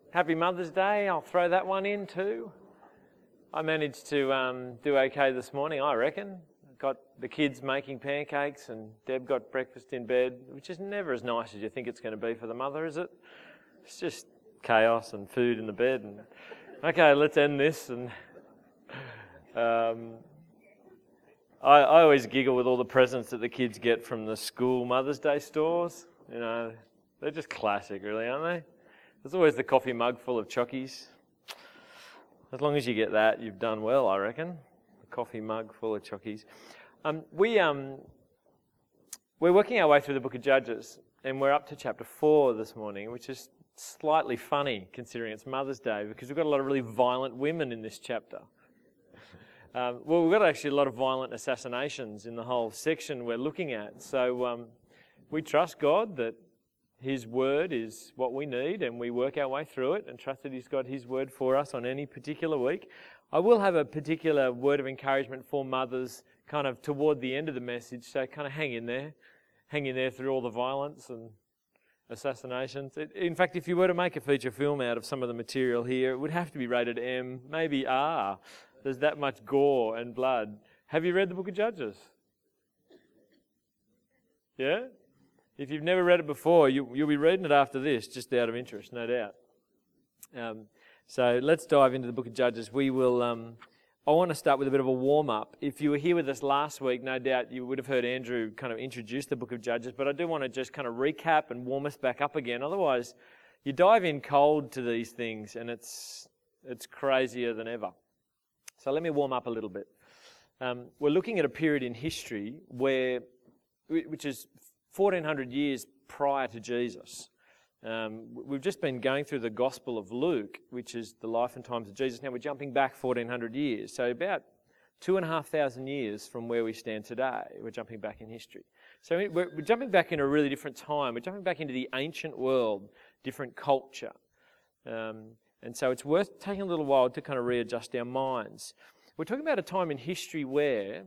Happy Mother's Day. I'll throw that one in too. I managed to do okay this morning, I reckon. Got the kids making pancakes and Deb got breakfast in bed, which is never as nice as you think it's going to be for the mother, is it? It's just chaos and food in the bed. And okay, let's end this. And I always giggle with all the presents that the kids get from the school Mother's Day stores. You know, they're just classic, really, aren't they? There's always the coffee mug full of chockies. As long as you get that, you've done well, I reckon. A coffee mug full of chockies. We're working our way through the book of Judges, and we're up to chapter 4 this morning, which is slightly funny considering it's Mother's Day, because we've got a lot of really violent women in this chapter. We've got actually a lot of violent assassinations in the whole section we're looking at. So we trust God that His word is what we need, and we work our way through it and trust that He's got His word for us on any particular week. I will have a particular word of encouragement for mothers kind of toward the end of the message, so kind of hang in there through all the violence and assassinations. In fact, if you were to make a feature film out of some of the material here, it would have to be rated M, maybe R. There's that much gore and blood. Have you read the book of Judges? Yeah? If you've never read it before, you'll be reading it after this, just out of interest, no doubt. So let's dive into the book of Judges. We will. I want to start with a bit of a warm-up. If you were here with us last week, no doubt you would have heard Andrew kind of introduce the book of Judges, but I do want to just kind of recap and warm us back up again. Otherwise, you dive in cold to these things and it's crazier than ever. So let me warm up a little bit. We're looking at a period in history which is 1400 years prior to Jesus. We've just been going through the Gospel of Luke, which is the life and times of Jesus. Now we're jumping back 1400 years, so about 2,500 years from where we stand today. We're jumping back in history. So we're jumping back in a really different time. We're jumping back into the ancient world, different culture. And so it's worth taking a little while to kind of readjust our minds. We're talking about a time in history where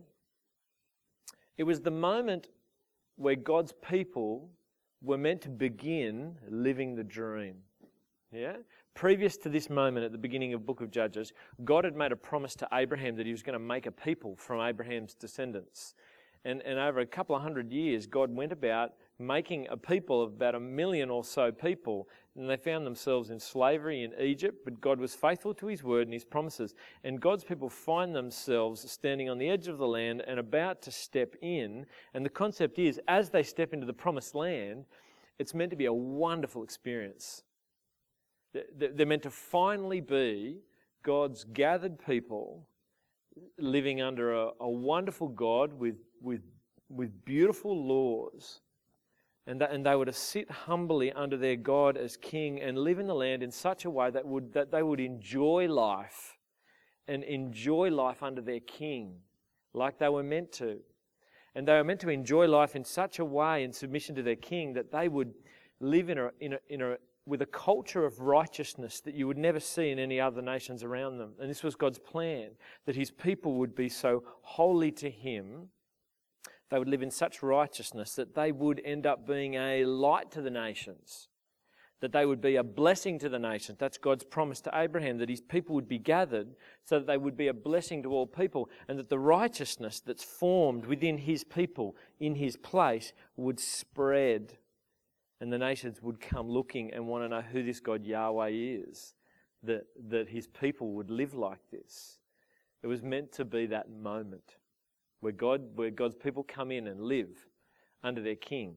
it was the moment where God's people were meant to begin living the dream. Yeah? Previous to this moment at the beginning of the book of Judges, God had made a promise to Abraham that He was going to make a people from Abraham's descendants. And over a couple of hundred years, God went about making a people of about 1 million or so people, and they found themselves in slavery in Egypt, but God was faithful to His word and His promises. And God's people find themselves standing on the edge of the land and about to step in. And the concept is, as they step into the promised land, it's meant to be a wonderful experience. They're meant to finally be God's gathered people living under a wonderful God with beautiful laws. And they were to sit humbly under their God as king and live in the land in such a way that they would enjoy life and enjoy life under their king like they were meant to. And they were meant to enjoy life in such a way in submission to their king that they would live with a culture of righteousness that you would never see in any other nations around them. And this was God's plan, that His people would be so holy to Him. They would live in such righteousness that they would end up being a light to the nations, that they would be a blessing to the nations. That's God's promise to Abraham, that His people would be gathered so that they would be a blessing to all people, and that the righteousness that's formed within His people in His place would spread, and the nations would come looking and want to know who this God Yahweh is, that His people would live like this. It was meant to be that moment where God's people come in and live under their king.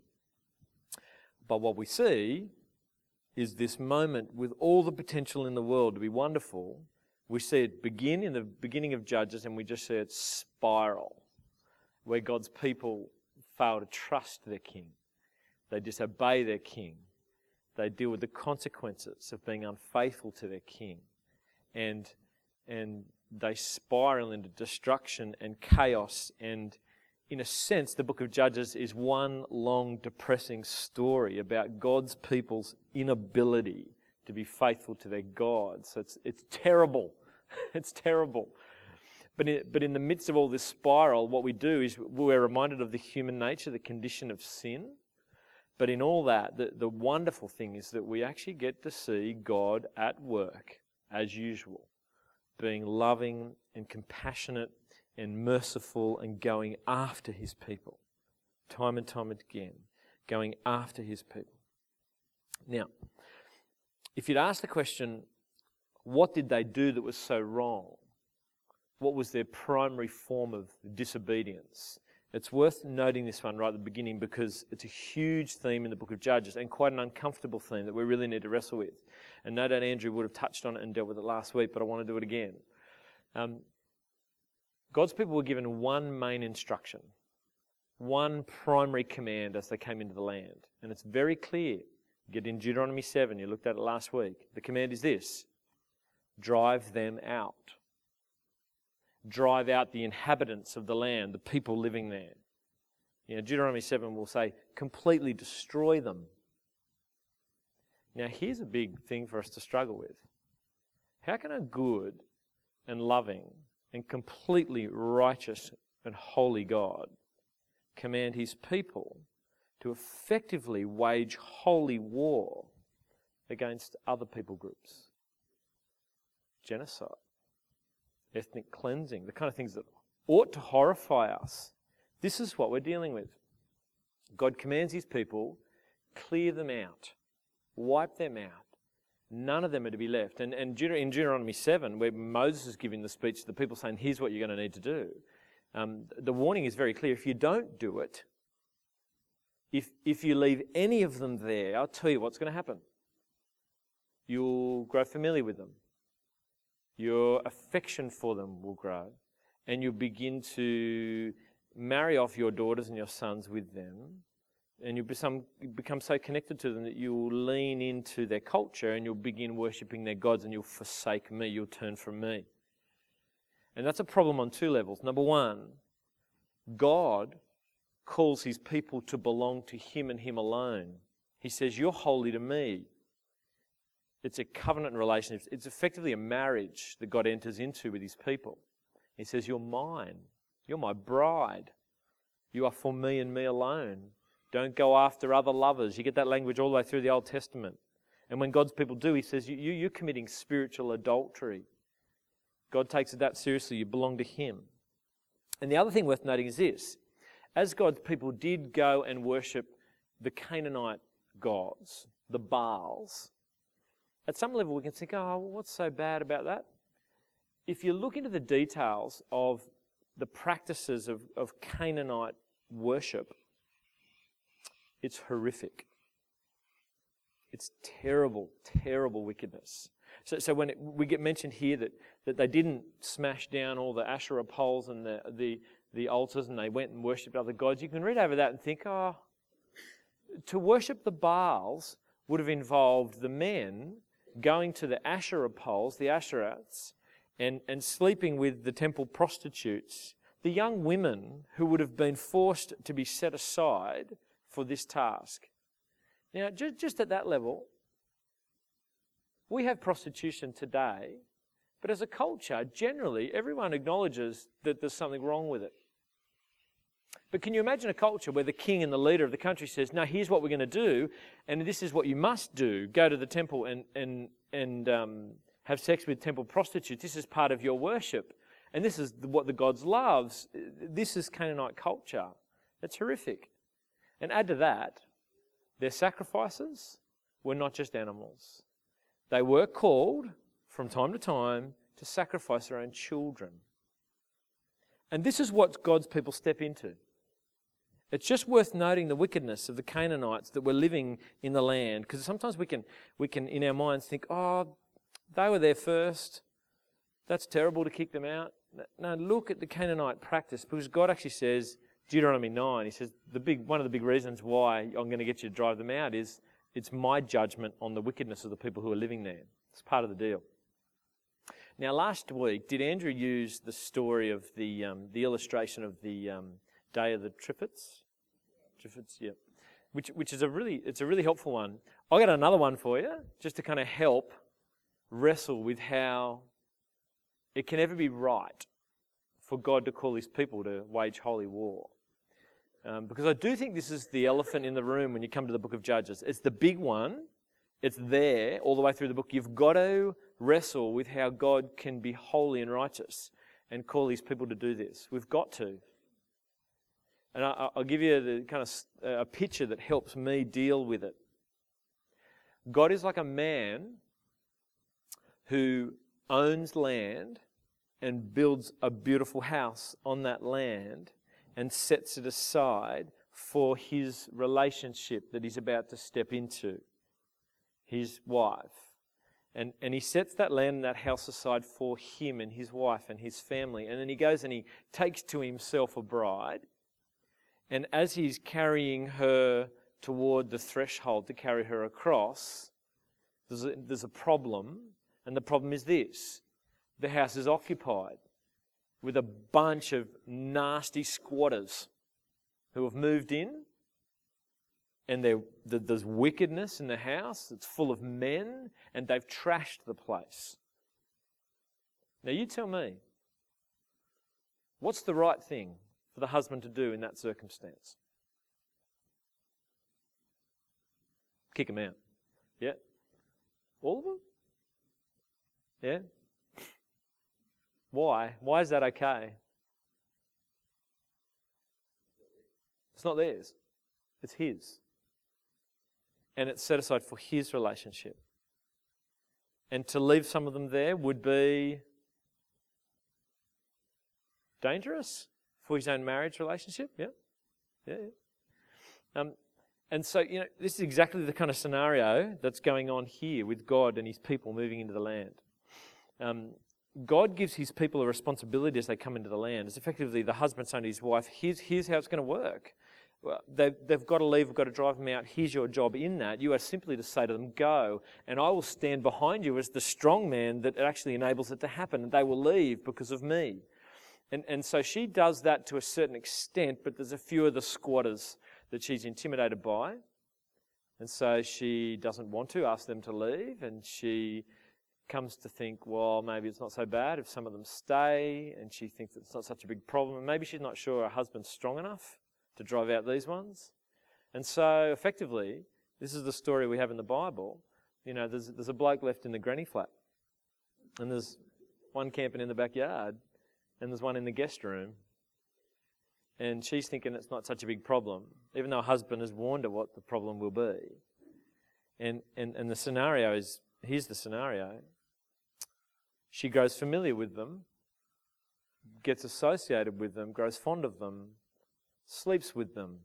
But what we see is this moment with all the potential in the world to be wonderful. We see it begin in the beginning of Judges, and we just see it spiral, where God's people fail to trust their king. They disobey their king. They deal with the consequences of being unfaithful to their king. And they spiral into destruction and chaos, and in a sense the book of Judges is one long depressing story about God's people's inability to be faithful to their God. So it's terrible. It's terrible. But in the midst of all this spiral, what we do is we're reminded of the human nature, the condition of sin, But in all that, the wonderful thing is that we actually get to see God at work as usual, being loving and compassionate and merciful and going after his people. Time and time again, going after his people. Now, if you'd ask the question, what did they do that was so wrong? What was their primary form of disobedience? It's worth noting this one right at the beginning because it's a huge theme in the book of Judges and quite an uncomfortable theme that we really need to wrestle with. And no doubt Andrew would have touched on it and dealt with it last week, but I want to do it again. God's people were given one main instruction, one primary command as they came into the land. And it's very clear. Get in Deuteronomy 7, you looked at it last week. The command is this: drive them out. Drive out the inhabitants of the land, the people living there. Deuteronomy 7 will say, completely destroy them. Now here's a big thing for us to struggle with. How can a good and loving and completely righteous and holy God command his people to effectively wage holy war against other people groups? Genocide, ethnic cleansing, the kind of things that ought to horrify us. This is what we're dealing with. God commands his people, clear them out, wipe them out. None of them are to be left. And in Deuteronomy 7, where Moses is giving the speech to the people saying, here's what you're going to need to do, the warning is very clear. If you don't do it, if you leave any of them there, I'll tell you what's going to happen. You'll grow familiar with them. Your affection for them will grow, and you'll begin to marry off your daughters and your sons with them, and you'll become so connected to them that you'll lean into their culture and you'll begin worshipping their gods, and you'll forsake me, you'll turn from me. And that's a problem on two levels. Number one, God calls his people to belong to him and him alone. He says, you're holy to me. It's a covenant relationship. It's effectively a marriage that God enters into with his people. He says, you're mine. You're my bride. You are for me and me alone. Don't go after other lovers. You get that language all the way through the Old Testament. And when God's people do, he says, you're committing spiritual adultery. God takes it that seriously. You belong to him. And the other thing worth noting is this. As God's people did go and worship the Canaanite gods, the Baals, at some level we can think, oh, what's so bad about that? If you look into the details of the practices of Canaanite worship, it's horrific. It's terrible, terrible wickedness. So when we get mentioned here that they didn't smash down all the Asherah poles and the altars and they went and worshipped other gods, you can read over that and think, oh, to worship the Baals would have involved the men going to the Asherah poles, the Asherats, and sleeping with the temple prostitutes, the young women who would have been forced to be set aside for this task. Now, just at that level, we have prostitution today, but as a culture, generally, everyone acknowledges that there's something wrong with it. But can you imagine a culture where the king and the leader of the country says, no, here's what we're going to do, and this is what you must do. Go to the temple and have sex with temple prostitutes. This is part of your worship. And this is what the gods loves. This is Canaanite culture. It's horrific. And add to that, their sacrifices were not just animals. They were called from time to time to sacrifice their own children. And this is what God's people step into. It's just worth noting the wickedness of the Canaanites that were living in the land, because sometimes we can in our minds think, oh, they were there first. That's terrible to kick them out. No, look at the Canaanite practice, because God actually says, Deuteronomy 9, he says one of the big reasons why I'm going to get you to drive them out is it's my judgment on the wickedness of the people who are living there. It's part of the deal. Now, last week, did Andrew use the story of the illustration of the Day of the Triffids? Triffids, yeah. Which is a really helpful one. I got another one for you, just to kind of help wrestle with how it can ever be right for God to call his people to wage holy war. Because I do think this is the elephant in the room when you come to the book of Judges. It's the big one. It's there all the way through the book. You've got to wrestle with how God can be holy and righteous and call his people to do this. We've got to. And I'll give you the kind of a picture that helps me deal with it. God is like a man who owns land and builds a beautiful house on that land and sets it aside for his relationship that he's about to step into, his wife. And he sets that land and that house aside for him and his wife and his family. And then he goes and he takes to himself a bride. And as he's carrying her toward the threshold to carry her across, there's a problem. And the problem is this. The house is occupied with a bunch of nasty squatters who have moved in. And there's wickedness in the house. It's full of men. And they've trashed the place. Now you tell me. What's the right thing for the husband to do in that circumstance? Kick them out. Yeah? All of them? Yeah? Why? Why is that okay? It's not theirs. It's his. And it's set aside for his relationship. And to leave some of them there would be dangerous for his own marriage relationship. Yeah. And so, this is exactly the kind of scenario that's going on here with God and his people moving into the land. God gives his people a responsibility as they come into the land. It's effectively the husband saying to his wife, here's how it's going to work. Well, they've got to leave, we've got to drive them out. Here's your job in that. You are simply to say to them, go, and I will stand behind you as the strong man that actually enables it to happen. And they will leave because of me. And so she does that to a certain extent, but there's a few of the squatters that she's intimidated by. And so she doesn't want to ask them to leave, and she comes to think, well, maybe it's not so bad if some of them stay, and she thinks it's not such a big problem. And maybe she's not sure her husband's strong enough to drive out these ones. And so effectively, this is the story we have in the Bible. There's a bloke left in the granny flat, and there's one camping in the backyard, and there's one in the guest room. And she's thinking it's not such a big problem, even though her husband has warned her what the problem will be. And the scenario is, here's the scenario. She grows familiar with them, gets associated with them, grows fond of them, sleeps with them,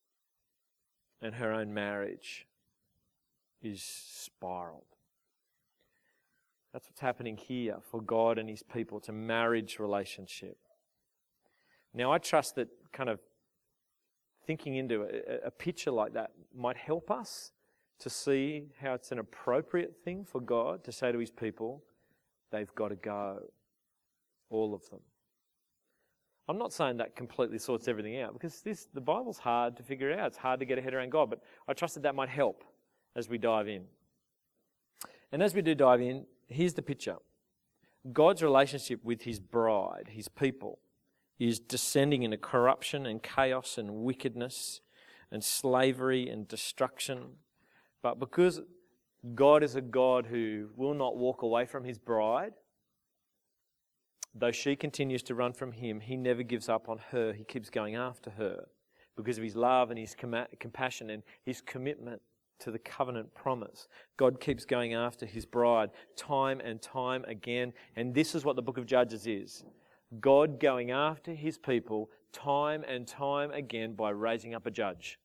and her own marriage is spiraled. That's what's happening here for God and his people. It's a marriage relationship. Now, I trust that kind of thinking into a picture like that might help us to see how it's an appropriate thing for God to say to his people, they've got to go. All of them. I'm not saying that completely sorts everything out, because the Bible's hard to figure out. It's hard to get a head around God, but I trust that might help as we dive in. And as we do dive in, here's the picture. God's relationship with his bride, his people, is descending into corruption and chaos and wickedness and slavery and destruction. But because God is a God who will not walk away from his bride, though she continues to run from him, he never gives up on her. He keeps going after her because of his love and his compassion and his commitment to the covenant promise. God keeps going after his bride time and time again. And this is what the book of Judges is. God going after his people time and time again by raising up a judge.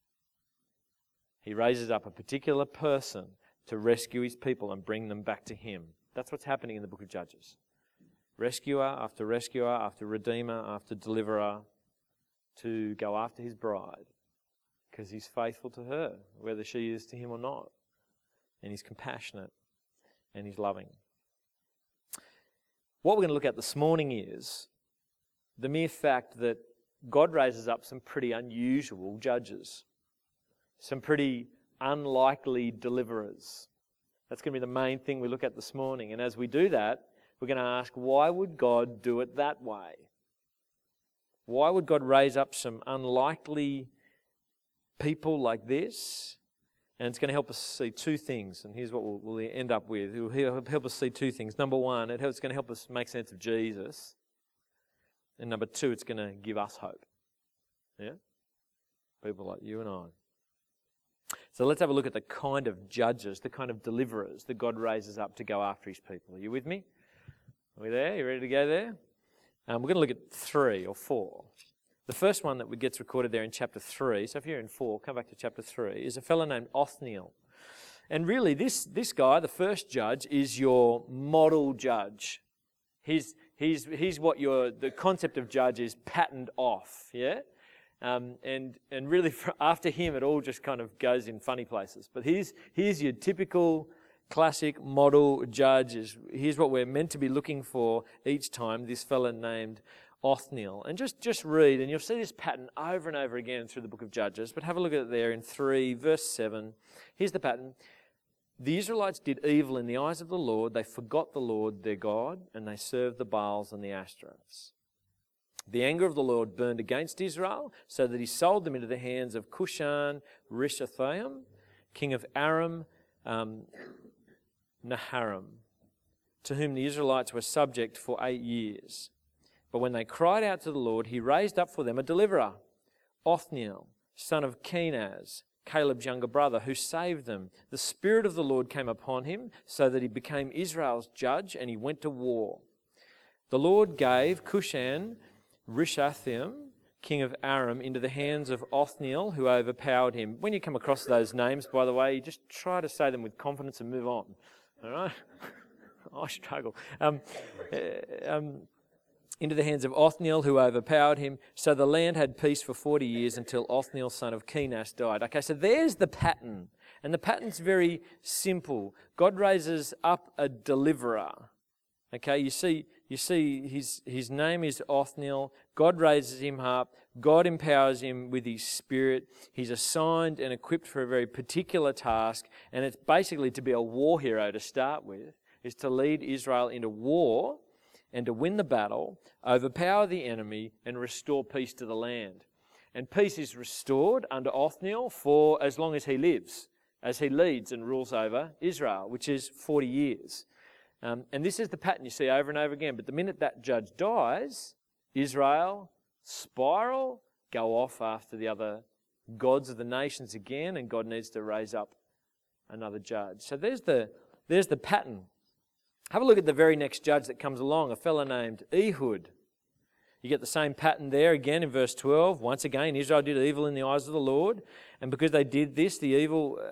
He raises up a particular person to rescue his people and bring them back to him. That's what's happening in the book of Judges. Rescuer after redeemer after deliverer to go after his bride because he's faithful to her, whether she is to him or not. And he's compassionate and he's loving. What we're going to look at this morning is the mere fact that God raises up some pretty unusual judges, some pretty unlikely deliverers. That's going to be the main thing we look at this morning. And as we do that, we're going to ask, why would God do it that way? Why would God raise up some unlikely people like this. And it's going to help us see two things. And here's what we'll end up with. It will help us see two things. Number one, it's going to help us make sense of Jesus. And number two, it's going to give us hope. Yeah? People like you and I. So let's have a look at the kind of judges, the kind of deliverers that God raises up to go after his people. Are you with me? Are we there? You ready to go there? We're going to look at 3 or 4. The first one that gets recorded there in chapter 3, so if you're in 4, come back to chapter 3, is a fellow named Othniel. And really, this guy, the first judge, is your model judge. He's what the concept of judge is patterned off, yeah? And really, after him, it all just kind of goes in funny places. But here's your typical classic model judge. Here's what we're meant to be looking for each time, this fellow named Othniel. And just read, and you'll see this pattern over and over again through the book of Judges. But have a look at it there in 3, verse 7. Here's the pattern. The Israelites did evil in the eyes of the Lord. They forgot the Lord their God, and they served the Baals and the Ashtoreths. The anger of the Lord burned against Israel, so that he sold them into the hands of Cushan Rishathaim, king of Aram Naharam, to whom the Israelites were subject for 8 years. But when they cried out to the Lord, he raised up for them a deliverer, Othniel, son of Kenaz, Caleb's younger brother, who saved them. The Spirit of the Lord came upon him, so that he became Israel's judge, and he went to war. The Lord gave Cushan Rishathaim, king of Aram, into the hands of Othniel, who overpowered him. When you come across those names, by the way, you just try to say them with confidence and move on. All right? I struggle. Into the hands of Othniel, who overpowered him. So the land had peace for 40 years until Othniel, son of Kenaz, died. Okay, so there's the pattern. And the pattern's very simple. God raises up a deliverer. Okay, you see his name is Othniel. God raises him up. God empowers him with his Spirit. He's assigned and equipped for a very particular task. And it's basically to be a war hero to start with, is to lead Israel into war and to win the battle, overpower the enemy, and restore peace to the land. And peace is restored under Othniel for as long as he lives, as he leads and rules over Israel, which is 40 years. And this is the pattern you see over and over again. But the minute that judge dies, Israel spiral, go off after the other gods of the nations again, and God needs to raise up another judge. So there's the pattern. Have a look at the very next judge that comes along, a fellow named Ehud. You get the same pattern there again in verse 12. Once again, Israel did evil in the eyes of the Lord, and because they did this, the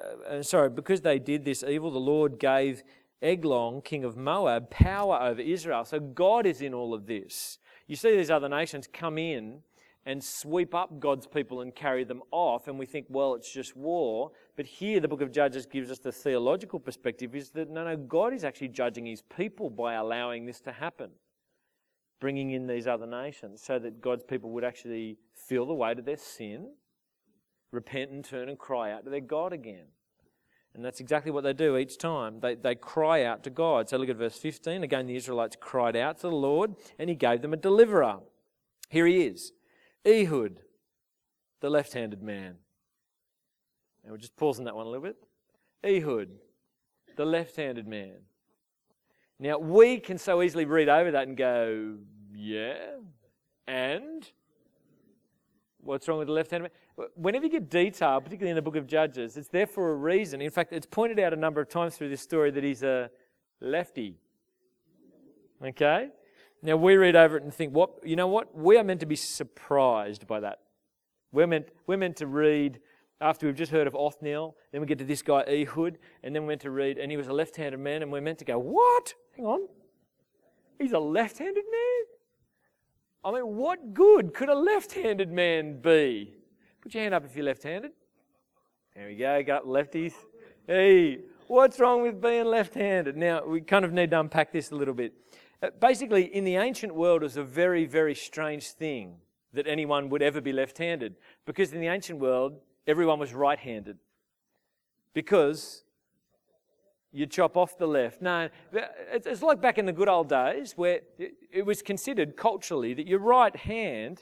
Lord gave Eglon, king of Moab, power over Israel. So God is in all of this. You see these other nations come in and sweep up God's people and carry them off, and we think, well, it's just war. But here the book of Judges gives us the theological perspective, is that no, God is actually judging his people by allowing this to happen, bringing in these other nations so that God's people would actually feel the weight of their sin, repent and turn and cry out to their God again. And that's exactly what they do each time. They cry out to God. So look at verse 15. Again, the Israelites cried out to the Lord, and he gave them a deliverer. Here he is, Ehud, the left-handed man. And we'll just pause on that one a little bit. Ehud, the left-handed man. Now, we can so easily read over that and go, yeah, and what's wrong with the left-handed man? Whenever you get detail, particularly in the book of Judges, it's there for a reason. In fact, it's pointed out a number of times through this story that he's a lefty. Okay? Now, we read over it and think, you know what? We are meant to be surprised by that. We're meant to read, after we've just heard of Othniel, then we get to this guy Ehud, and then we're meant to read, and he was a left-handed man, and we're meant to go, what? Hang on. He's a left-handed man? I mean, what good could a left-handed man be? Put your hand up if you're left-handed. There we go, got lefties. Hey, what's wrong with being left-handed? Now, we kind of need to unpack this a little bit. Basically, in the ancient world, it was a very, very strange thing that anyone would ever be left-handed. Because in the ancient world, everyone was right-handed. Because you chop off the left. No, it's like back in the good old days where it was considered culturally that your right hand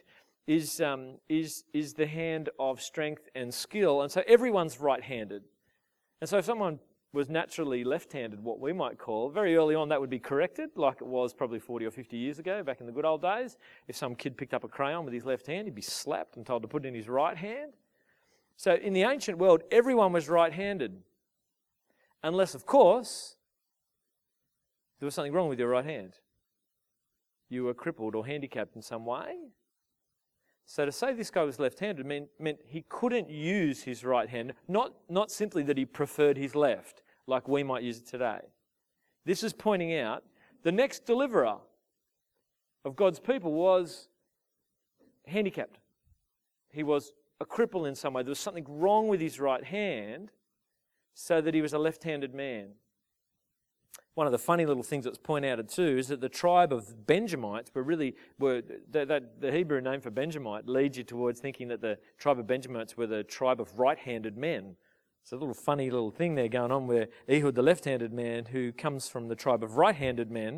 is the hand of strength and skill, and so everyone's right-handed. And so if someone was naturally left-handed, what we might call, very early on that would be corrected, like it was probably 40 or 50 years ago, back in the good old days. If some kid picked up a crayon with his left hand, he'd be slapped and told to put it in his right hand. So in the ancient world, everyone was right-handed, unless, of course, there was something wrong with your right hand. You were crippled or handicapped in some way. So to say this guy was left-handed meant he couldn't use his right hand, not simply that he preferred his left, like we might use it today. This is pointing out the next deliverer of God's people was handicapped. He was a cripple in some way. There was something wrong with his right hand, so that he was a left-handed man. One of the funny little things that's pointed out too is that the tribe of Benjamites the Hebrew name for Benjamite leads you towards thinking that the tribe of Benjamites were the tribe of right-handed men. It's a little funny little thing there going on where Ehud, the left-handed man who comes from the tribe of right-handed men,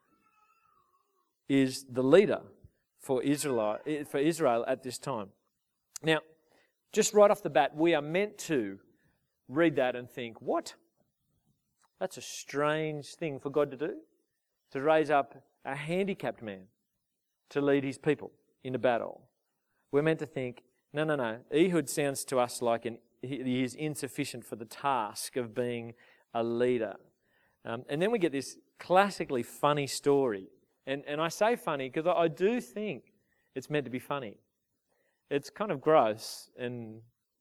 is the leader for Israel at this time. Now, just right off the bat, we are meant to read that and think, what? That's a strange thing for God to do, to raise up a handicapped man to lead his people into battle. We're meant to think, no. Ehud sounds to us like he is insufficient for the task of being a leader. And then we get this classically funny story. And I say funny because I do think it's meant to be funny. It's kind of gross and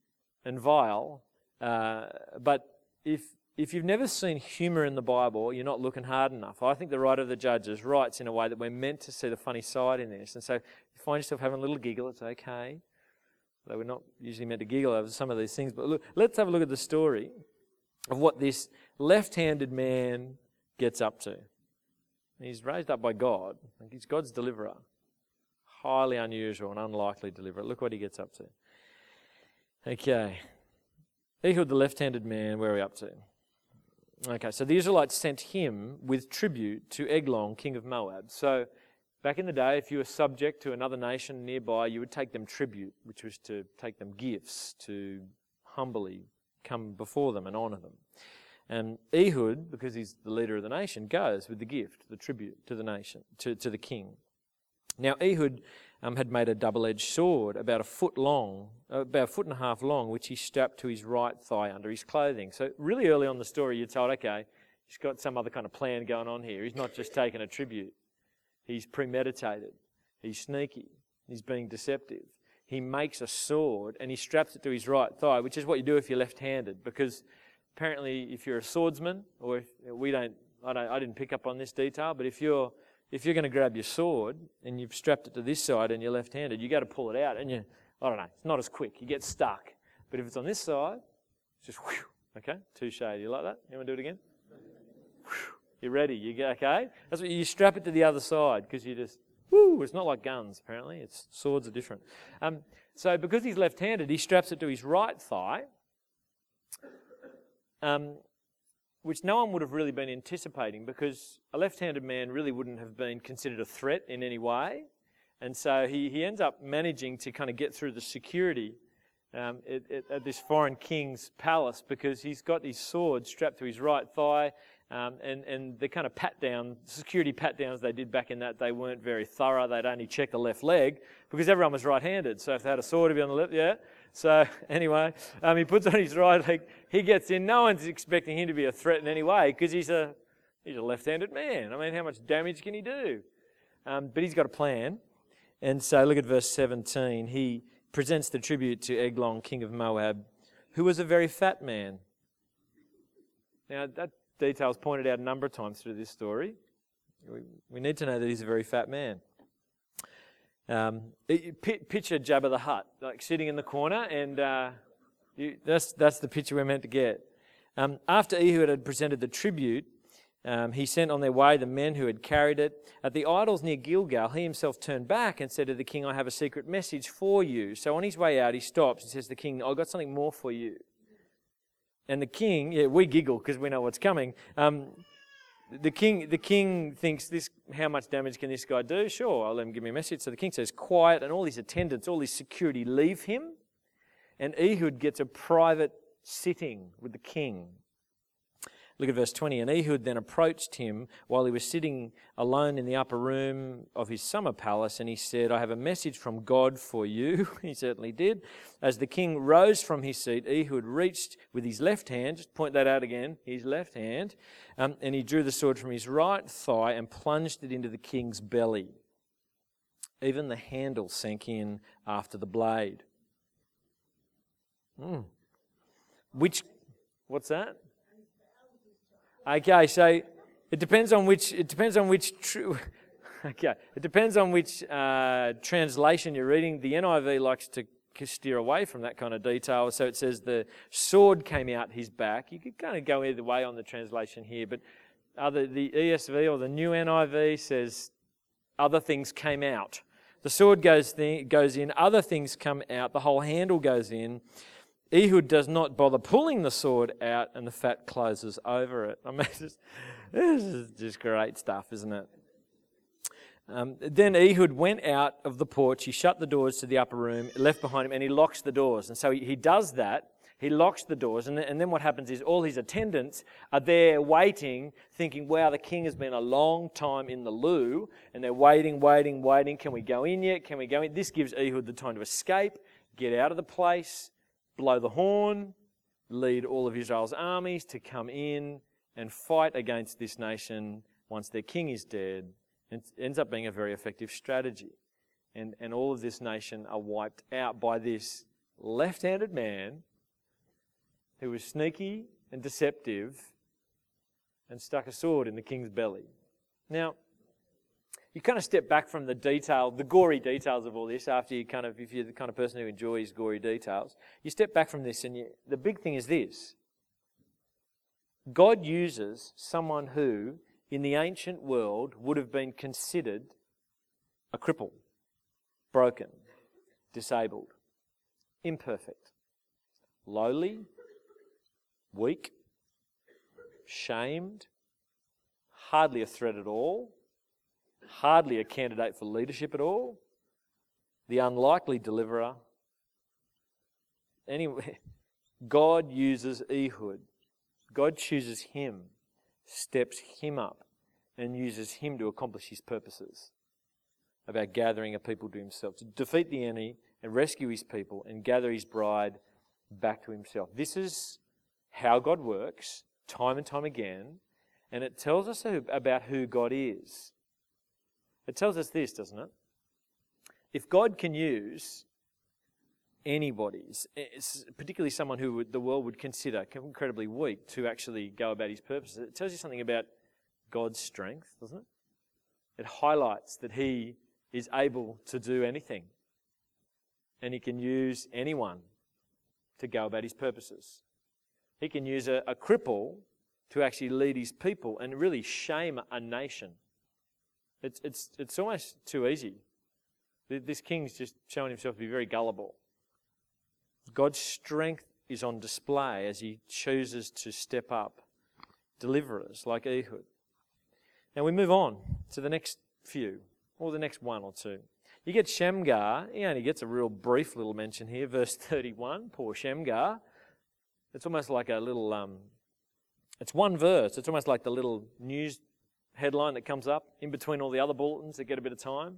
vile, but if you've never seen humour in the Bible, you're not looking hard enough. I think the writer of the Judges writes in a way that we're meant to see the funny side in this. And so if you find yourself having a little giggle, it's okay. Though we're not usually meant to giggle over some of these things. But look, let's have a look at the story of what this left-handed man gets up to. He's raised up by God. He's God's deliverer. Highly unusual and unlikely deliverer. Look what he gets up to. Okay. Ehud, the left-handed man, where are we up to? Okay, so the Israelites sent him with tribute to Eglon, king of Moab. So back in the day, if you were subject to another nation nearby, you would take them tribute, which was to take them gifts, to humbly come before them and honour them. And Ehud, because he's the leader of the nation, goes with the gift, the tribute to the nation, to the king. Now Ehud had made a double-edged sword about a foot and a half long, which he strapped to his right thigh under his clothing. So really early on in the story, you're told, okay, he's got some other kind of plan going on here. He's not just taking a tribute. He's premeditated. He's sneaky. He's being deceptive. He makes a sword and he straps it to his right thigh, which is what you do if you're left-handed, because apparently if you're a swordsman, or if I didn't pick up on this detail, but if you're going to grab your sword and you've strapped it to this side and you're left-handed, you got to pull it out and it's not as quick. You get stuck. But if it's on this side, it's just whew, okay, touche. You like that? You want to do it again? Whew, you're ready. You go, okay? That's what you strap it to the other side because you just, whoo, it's not like guns apparently. Swords are different. So because he's left-handed, he straps it to his right thigh, which no one would have really been anticipating because a left-handed man really wouldn't have been considered a threat in any way. And so he ends up managing to kind of get through the security at this foreign king's palace because he's got his sword strapped to his right thigh. And the kind of security pat-downs they did back in that day weren't very thorough. They'd only check the left leg because everyone was right-handed. So if they had a sword, it'd be on the left, yeah. So anyway, he puts on his right leg. He gets in. No one's expecting him to be a threat in any way because he's a left-handed man. I mean, how much damage can he do? But he's got a plan. And so look at verse 17. He presents the tribute to Eglon, king of Moab, who was a very fat man. Now, that detail's pointed out a number of times through this story. We need to know that he's a very fat man. Picture Jabba the Hutt, like sitting in the corner, and that's the picture we're meant to get. After Ehud had presented the tribute, he sent on their way the men who had carried it. At the idols near Gilgal, he himself turned back and said to the king, I have a secret message for you. So on his way out, he stops and says to the king, I've got something more for you. And the king, we giggle because we know what's coming. The king thinks, how much damage can this guy do? Sure, I'll let him give me a message. So the king says, quiet, and all his attendants, all his security leave him, and Ehud gets a private sitting with the king. Look at verse 20. And Ehud then approached him while he was sitting alone in the upper room of his summer palace, and he said, I have a message from God for you. He certainly did. As the king rose from his seat, Ehud reached with his left hand, just point that out again, his left hand, and he drew the sword from his right thigh and plunged it into the king's belly. Even the handle sank in after the blade. What's that? Okay, so it depends on which translation you're reading. The NIV likes to steer away from that kind of detail. So it says the sword came out his back. You could kind of go either way on the translation here, but the ESV or the new NIV says other things came out. The sword goes in, other things come out, the whole handle goes in. Ehud does not bother pulling the sword out, and the fat closes over it. I mean, this is just great stuff, isn't it? Then Ehud went out of the porch, he shut the doors to the upper room, left behind him, and he locks the doors. And so he does that, he locks the doors, and then what happens is all his attendants are there waiting, thinking, wow, the king has been a long time in the loo, and they're waiting, can we go in yet, can we go in? This gives Ehud the time to escape, get out of the place, blow the horn, lead all of Israel's armies to come in and fight against this nation once their king is dead. It ends up being a very effective strategy. And all of this nation are wiped out by this left-handed man who was sneaky and deceptive and stuck a sword in the king's belly. Now, you kind of step back from the gory details of all this if you're the kind of person who enjoys gory details, you step back from this and the big thing is this. God uses someone who, in the ancient world, would have been considered a cripple, broken, disabled, imperfect, lowly, weak, shamed, hardly a threat at all, hardly a candidate for leadership at all, the unlikely deliverer. Anyway, God uses Ehud. God chooses him, steps him up, and uses him to accomplish his purposes about gathering a people to himself, to defeat the enemy and rescue his people and gather his bride back to himself. This is how God works, time and time again, and it tells us about who God is. It tells us this, doesn't it? If God can use anybody, particularly someone who the world would consider incredibly weak, to actually go about his purposes, it tells you something about God's strength, doesn't it? It highlights that he is able to do anything, and he can use anyone to go about his purposes. He can use a cripple to actually lead his people and really shame a nation. It's almost too easy. This king's just showing himself to be very gullible. God's strength is on display as he chooses to step up deliverers like Ehud. Now we move on to the next few, or the next one or two. You get Shamgar. He only gets a real brief little mention here, verse 31, poor Shamgar. It's almost like a little, it's one verse. It's almost like the little news headline that comes up in between all the other bulletins that get a bit of time.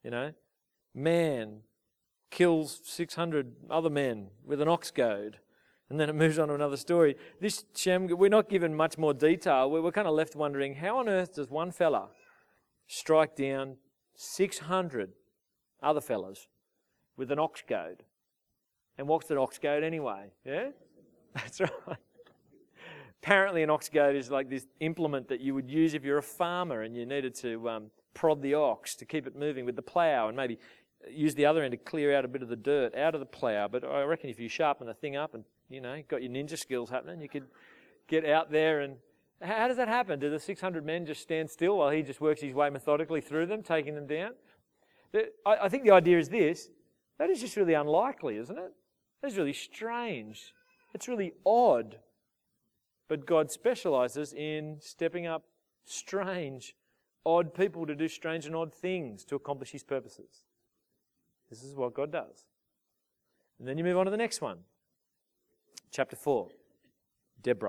Man kills 600 other men with an ox goad. And then it moves on to another story. This Shamgar, we're not given much more detail. We're kind of left wondering, how on earth does one fella strike down 600 other fellas with an ox goad? And what's an ox goad anyway? Yeah? That's right. Apparently an ox goad is like this implement that you would use if you're a farmer and you needed to prod the ox to keep it moving with the plough, and maybe use the other end to clear out a bit of the dirt out of the plough. But I reckon if you sharpen the thing up and, got your ninja skills happening, you could get out there and... How does that happen? Do the 600 men just stand still while he just works his way methodically through them, taking them down? I think the idea is this. That is just really unlikely, isn't it? That's really strange. It's really odd. But God specialises in stepping up strange, odd people to do strange and odd things to accomplish his purposes. This is what God does. And then you move on to the next one. Chapter 4, Deborah.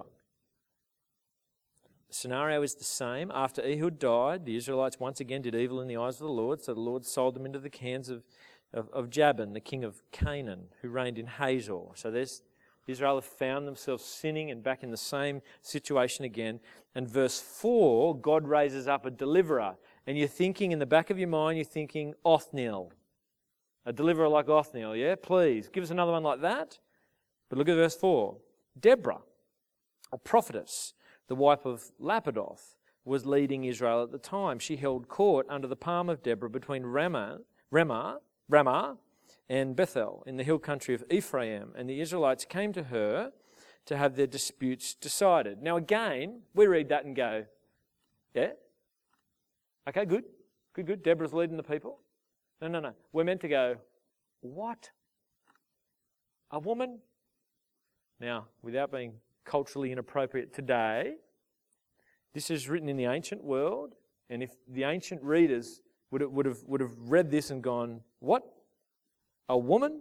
The scenario is the same. After Ehud died, the Israelites once again did evil in the eyes of the Lord, so the Lord sold them into the hands of Jabin, the king of Canaan, who reigned in Hazor. So Israel have found themselves sinning and back in the same situation again. And verse 4, God raises up a deliverer. And you're thinking, in the back of your mind, you're thinking Othniel. A deliverer like Othniel, yeah? Please, give us another one like that. But look at verse 4. Deborah, a prophetess, the wife of Lapidoth, was leading Israel at the time. She held court under the palm of Deborah between Ramah and Bethel in the hill country of Ephraim, and the Israelites came to her to have their disputes decided. Now again, we read that and go, yeah? Okay, good. Deborah's leading the people. No. We're meant to go, what? A woman? Now, without being culturally inappropriate today, this is written in the ancient world, and if the ancient readers would have read this and gone, what? A woman?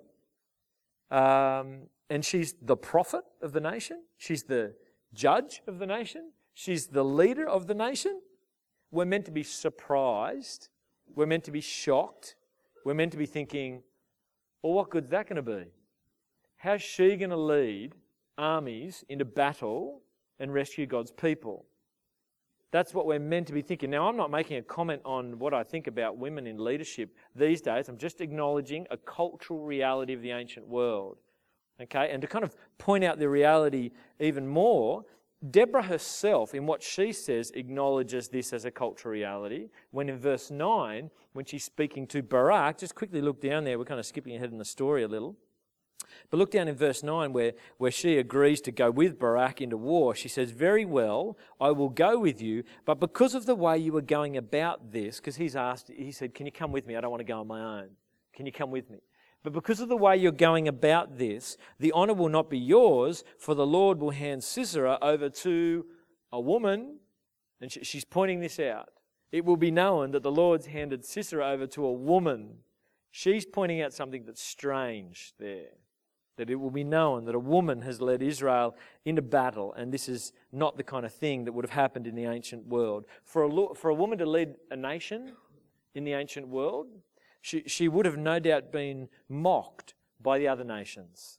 And she's the prophet of the nation? She's the judge of the nation? She's the leader of the nation? We're meant to be surprised. We're meant to be shocked. We're meant to be thinking, well, what good's that going to be? How's she going to lead armies into battle and rescue God's people? That's what we're meant to be thinking. Now, I'm not making a comment on what I think about women in leadership these days. I'm just acknowledging a cultural reality of the ancient world. Okay? And to kind of point out the reality even more, Deborah herself, in what she says, acknowledges this as a cultural reality. When in verse 9, when she's speaking to Barak, just quickly look down there. We're kind of skipping ahead in the story a little. But look down in verse 9 where she agrees to go with Barak into war. She says, very well, I will go with you, but because of the way you are going about this, because he said, can you come with me? I don't want to go on my own. Can you come with me? But because of the way you're going about this, the honour will not be yours, for the Lord will hand Sisera over to a woman. And she's pointing this out. It will be known that the Lord's handed Sisera over to a woman. She's pointing out something that's strange there. That it will be known that a woman has led Israel into battle, and this is not the kind of thing that would have happened in the ancient world. For a woman to lead a nation in the ancient world, she would have no doubt been mocked by the other nations.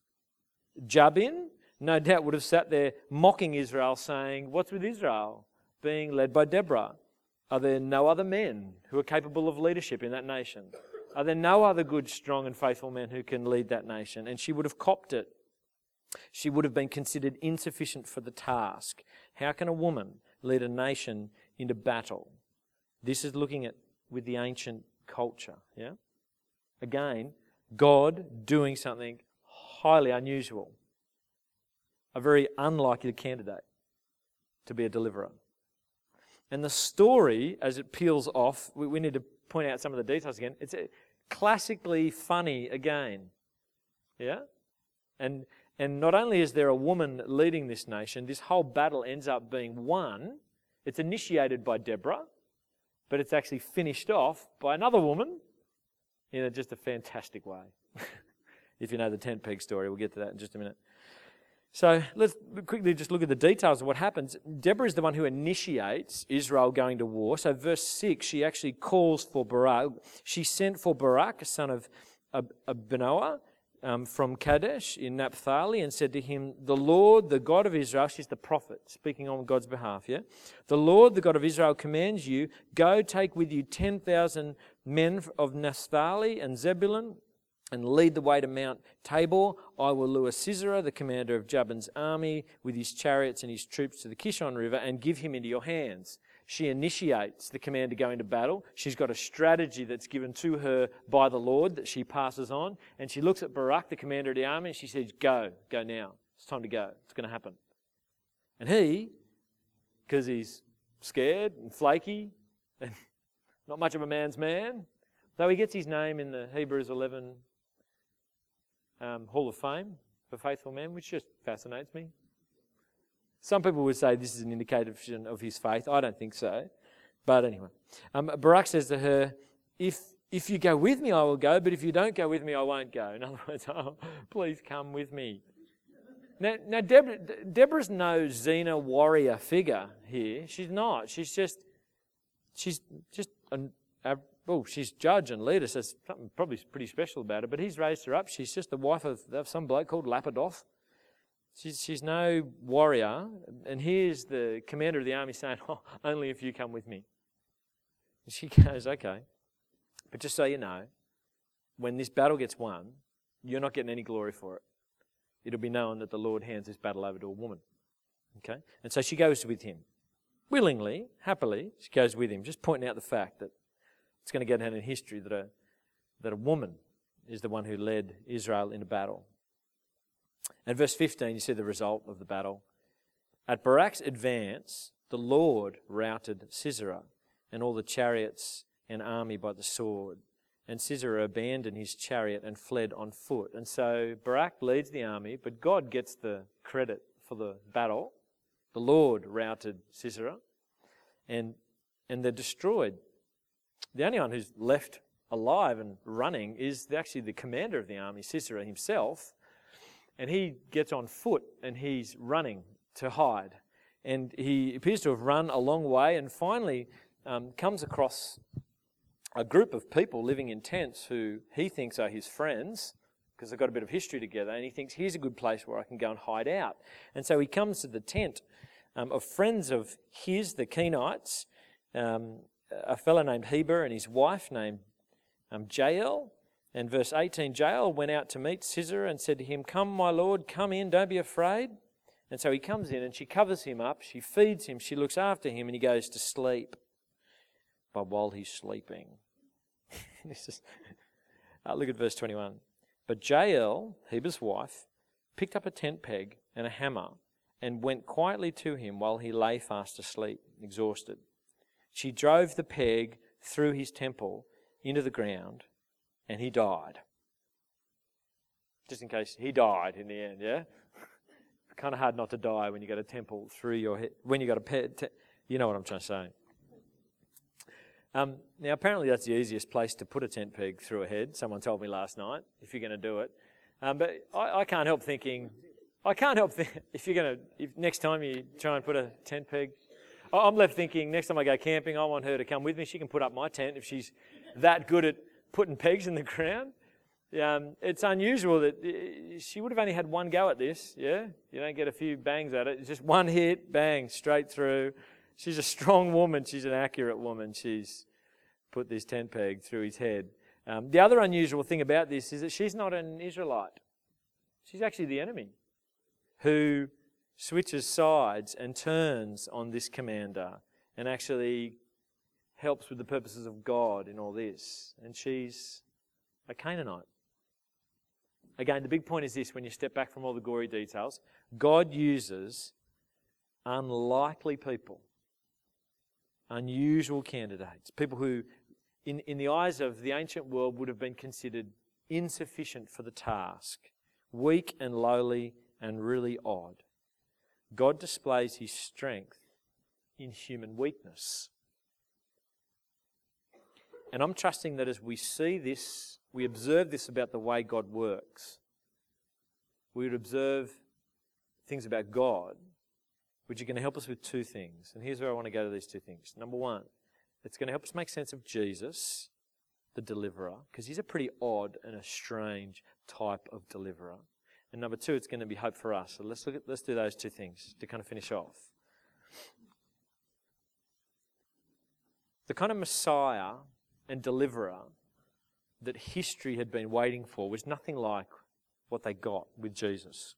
Jabin, no doubt, would have sat there mocking Israel, saying, what's with Israel being led by Deborah? Are there no other men who are capable of leadership in that nation? Are there no other good, strong and faithful men who can lead that nation? And she would have copped it. She would have been considered insufficient for the task. How can a woman lead a nation into battle? This is looking at with the ancient culture. Yeah. Again, God doing something highly unusual. A very unlikely candidate to be a deliverer. And the story, as it peels off, we need to point out some of the details again. It's classically funny again. Yeah? And not only is there a woman leading this nation, this whole battle ends up being won. It's initiated by Deborah, but it's actually finished off by another woman in just a fantastic way. If you know the tent peg story, we'll get to that in just a minute. So let's quickly just look at the details of what happens. Deborah is the one who initiates Israel going to war. So verse 6, she actually calls for Barak. She sent for Barak, son of Abinoah, from Kadesh in Naphtali, and said to him, the Lord, the God of Israel, she's the prophet speaking on God's behalf, yeah? The Lord, the God of Israel, commands you, go take with you 10,000 men of Naphtali and Zebulun, and lead the way to Mount Tabor. I will lure Sisera, the commander of Jabin's army, with his chariots and his troops to the Kishon River, and give him into your hands. She initiates the command to go into battle. She's got a strategy that's given to her by the Lord that she passes on. And she looks at Barak, the commander of the army, and she says, go now. It's time to go. It's going to happen. And he, because he's scared and flaky and not much of a man's man, though he gets his name in the Hebrews 11 Hall of Fame for faithful men, which just fascinates me. Some people would say this is an indication of his faith. I don't think so. But anyway, Barak says to her, if you go with me, I will go, but if you don't go with me, I won't go. In other words, please come with me. Now Deborah's no Xena warrior figure here. She's not. She's just she's judge and leader, so something probably pretty special about her, but he's raised her up. She's just the wife of some bloke called Lapidoth. She's no warrior, and here's the commander of the army saying, only if you come with me. And she goes, okay. But just so you know, when this battle gets won, you're not getting any glory for it. It'll be known that the Lord hands this battle over to a woman. Okay? And so she goes with him. Willingly, happily, she goes with him, just pointing out the fact that it's going to get down in history that a woman is the one who led Israel into battle. And verse 15, you see the result of the battle. At Barak's advance, the Lord routed Sisera and all the chariots and army by the sword. And Sisera abandoned his chariot and fled on foot. And so Barak leads the army, but God gets the credit for the battle. The Lord routed Sisera, and they're destroyed. The only one who's left alive and running is actually the commander of the army, Sisera himself. And he gets on foot and he's running to hide. And he appears to have run a long way and finally comes across a group of people living in tents who he thinks are his friends because they've got a bit of history together, and he thinks, here's a good place where I can go and hide out. And so he comes to the tent of friends of his, the Kenites, a fellow named Heber and his wife named Jael. And verse 18, Jael went out to meet Sisera and said to him, come, my lord, come in, don't be afraid. And so he comes in and she covers him up, she feeds him, she looks after him, and he goes to sleep. But while he's sleeping, look at verse 21. But Jael, Heber's wife, picked up a tent peg and a hammer and went quietly to him while he lay fast asleep, exhausted. She drove the peg through his temple into the ground, and he died. Just in case, he died in the end, yeah? Kind of hard not to die when you got a temple through your head. When you got a peg, you know what I'm trying to say. Now, apparently that's the easiest place to put a tent peg through a head. Someone told me last night, if you're going to do it. But I can't help thinking, if next time you try and put a tent peg, I'm left thinking, next time I go camping, I want her to come with me. She can put up my tent if she's that good at putting pegs in the ground. It's unusual that she would have only had one go at this, yeah? You don't get a few bangs at it. It's just one hit, bang, straight through. She's a strong woman. She's an accurate woman. She's put this tent peg through his head. The other unusual thing about this is that she's not an Israelite. She's actually the enemy who switches sides and turns on this commander and actually helps with the purposes of God in all this. And she's a Canaanite. Again, the big point is this, when you step back from all the gory details, God uses unlikely people, unusual candidates, people who, in the eyes of the ancient world, would have been considered insufficient for the task, weak and lowly and really odd. God displays his strength in human weakness. And I'm trusting that as we see this, we observe this about the way God works, we would observe things about God which are going to help us with two things. And here's where I want to go to these two things. Number one, it's going to help us make sense of Jesus, the deliverer, because he's a pretty odd and a strange type of deliverer. And number two, it's going to be hope for us. So let's do those two things to kind of finish off. The kind of Messiah and deliverer that history had been waiting for was nothing like what they got with Jesus.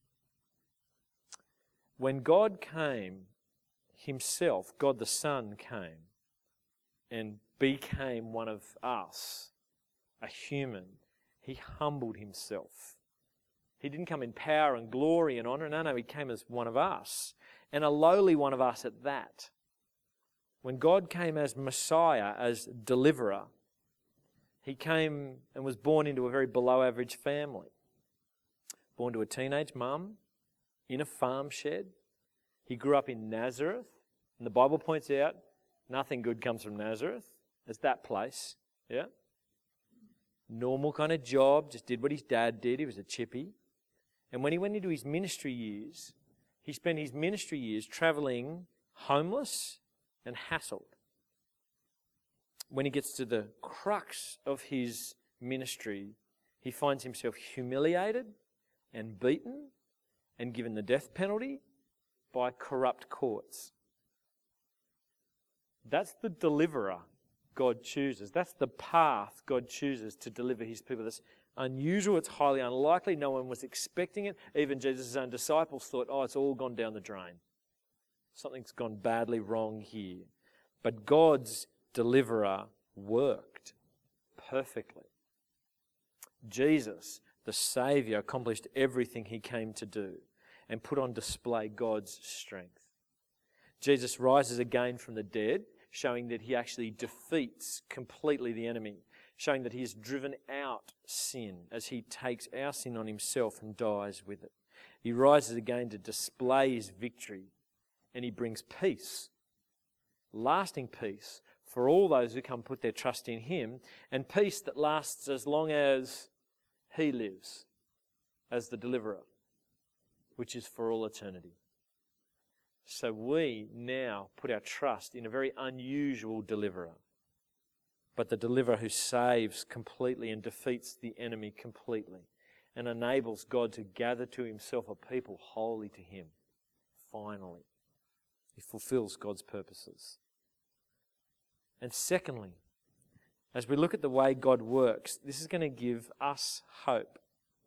When God came himself, God the Son came and became one of us, a human. He humbled himself. He didn't come in power and glory and honour. No, he came as one of us, and a lowly one of us at that. When God came as Messiah, as deliverer, he came and was born into a very below average family. Born to a teenage mum, in a farm shed. He grew up in Nazareth, and the Bible points out nothing good comes from Nazareth. It's that place, yeah? Normal kind of job, just did what his dad did. He was a chippy. And when he went into his ministry years, he spent his ministry years travelling homeless and hassled. When he gets to the crux of his ministry, he finds himself humiliated and beaten and given the death penalty by corrupt courts. That's the deliverer God chooses. That's the path God chooses to deliver his people. That's unusual. It's highly unlikely. No one was expecting it. Even Jesus' own disciples thought, it's all gone down the drain. Something's gone badly wrong here. But God's deliverer worked perfectly. Jesus, the Saviour, accomplished everything he came to do and put on display God's strength. Jesus rises again from the dead, showing that he actually defeats completely the enemy, showing that he has driven out sin as he takes our sin on himself and dies with it. He rises again to display his victory, and he brings peace, lasting peace, for all those who come put their trust in him, and peace that lasts as long as he lives as the deliverer, which is for all eternity. So we now put our trust in a very unusual deliverer, but the deliverer who saves completely and defeats the enemy completely and enables God to gather to himself a people holy to him. Finally, he fulfills God's purposes. And secondly, as we look at the way God works, this is going to give us hope.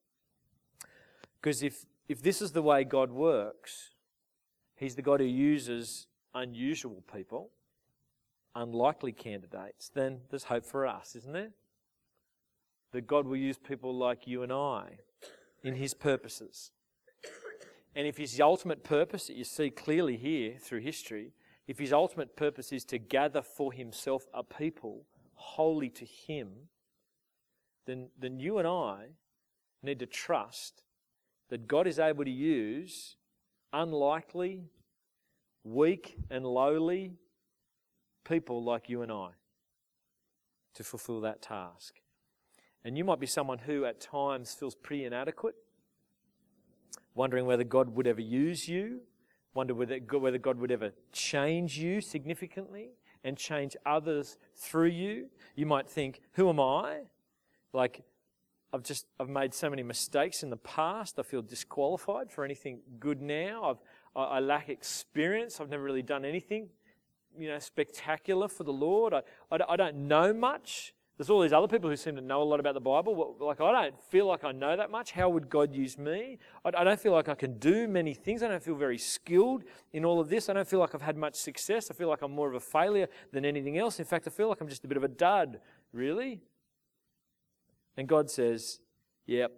Because if this is the way God works, he's the God who uses unusual people, unlikely candidates, then there's hope for us, isn't there? That God will use people like you and I in his purposes. And if his ultimate purpose, that you see clearly here through history, if his ultimate purpose is to gather for himself a people holy to him, then you and I need to trust that God is able to use unlikely, weak and lowly people like you and I to fulfill that task. And you might be someone who at times feels pretty inadequate, wondering whether God would ever use you, wonder whether God would ever change you significantly and change others through you. You might think, who am I? Like, I've made so many mistakes in the past. I feel disqualified for anything good now. I lack experience. I've never really done anything, spectacular for the Lord. I don't know much. There's all these other people who seem to know a lot about the Bible. I don't feel like I know that much. How would God use me? I don't feel like I can do many things. I don't feel very skilled in all of this. I don't feel like I've had much success. I feel like I'm more of a failure than anything else. In fact, I feel like I'm just a bit of a dud. Really? And God says, yep,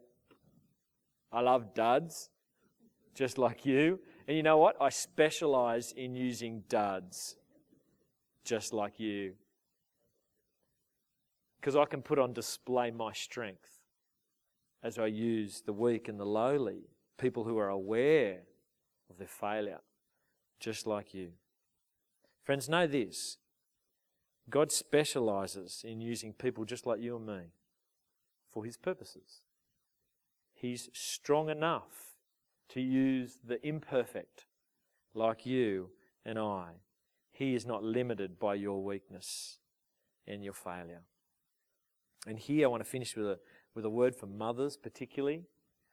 I love duds, just like you. And you know what? I specialize in using duds, just like you. Because I can put on display my strength as I use the weak and the lowly, people who are aware of their failure, just like you. Friends, know this. God specializes in using people just like you and me for his purposes. He's strong enough to use the imperfect like you and I. He is not limited by your weakness and your failure. And here I want to finish with a word for mothers particularly.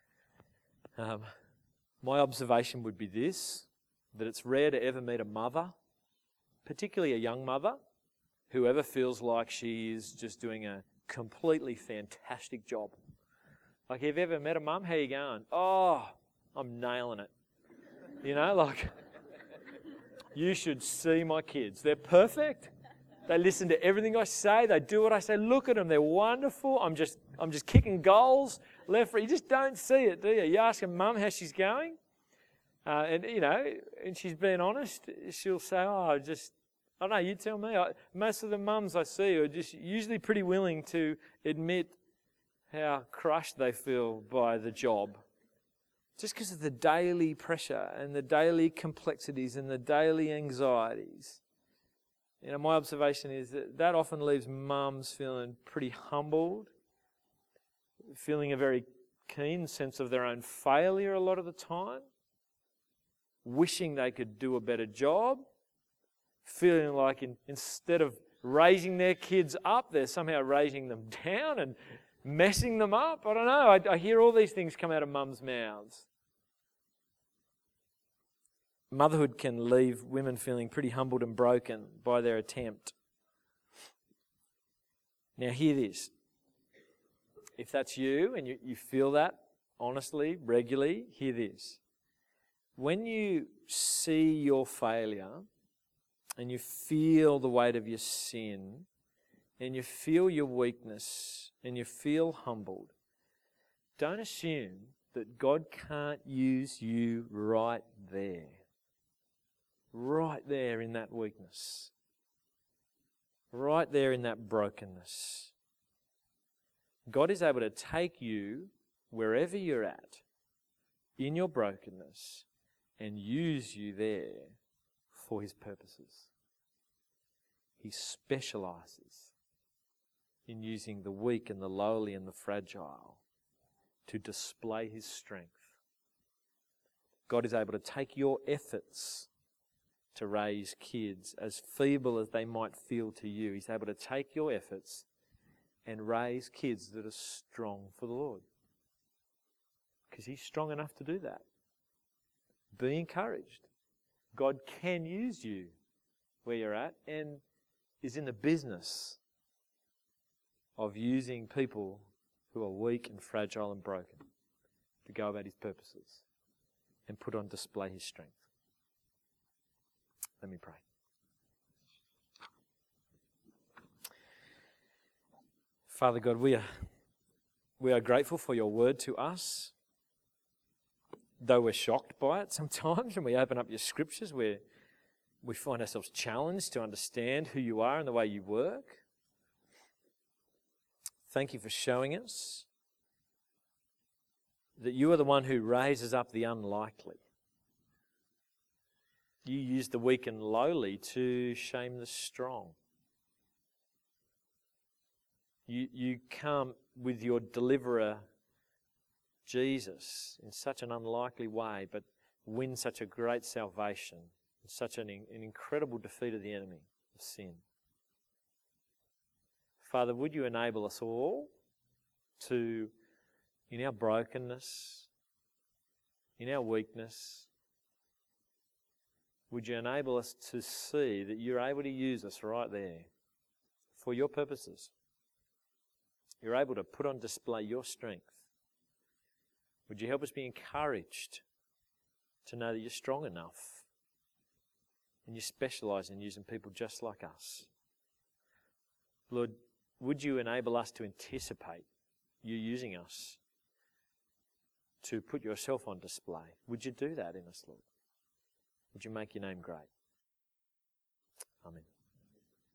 My observation would be this, that it's rare to ever meet a mother, particularly a young mother, who ever feels like she is just doing a completely fantastic job. Like, have you ever met a mum? How you going? Oh, I'm nailing it. You should see my kids. They're perfect. They listen to everything I say. They do what I say. Look at them. They're wonderful. I'm just kicking goals left, right. You just don't see it, do you? You ask a mum how she's going, and she's being honest. She'll say, I don't know, you tell me. Most of the mums I see are just usually pretty willing to admit how crushed they feel by the job. just because of the daily pressure and the daily complexities and the daily anxieties. My observation is that often leaves mums feeling pretty humbled, feeling a very keen sense of their own failure a lot of the time, wishing they could do a better job, feeling like instead of raising their kids up, they're somehow raising them down and messing them up. I don't know. I hear all these things come out of mums' mouths. Motherhood can leave women feeling pretty humbled and broken by their attempt. Now hear this. If that's you and you feel that honestly, regularly, hear this. When you see your failure and you feel the weight of your sin and you feel your weakness and you feel humbled, don't assume that God can't use you right there. Right there in that weakness. Right there in that brokenness. God is able to take you wherever you're at in your brokenness and use you there for His purposes. He specializes in using the weak and the lowly and the fragile to display His strength. God is able to take your efforts to raise kids, as feeble as they might feel to you. He's able to take your efforts and raise kids that are strong for the Lord. Because He's strong enough to do that. Be encouraged. God can use you where you're at and is in the business of using people who are weak and fragile and broken to go about His purposes and put on display His strength. Let me pray. Father God, we are grateful for your word to us. Though we're shocked by it sometimes when we open up your scriptures, we find ourselves challenged to understand who you are and the way you work. Thank you for showing us that you are the one who raises up the unlikely. You use the weak and lowly to shame the strong. You come with your deliverer, Jesus, in such an unlikely way, but win such a great salvation, such an incredible defeat of the enemy, of sin. Father, would you enable us all to, in our brokenness, in our weakness, would you enable us to see that you're able to use us right there for your purposes? You're able to put on display your strength. Would you help us be encouraged to know that you're strong enough and you specialise in using people just like us? Lord, would you enable us to anticipate you using us to put yourself on display? Would you do that in us, Lord? Would you make your name great? Amen.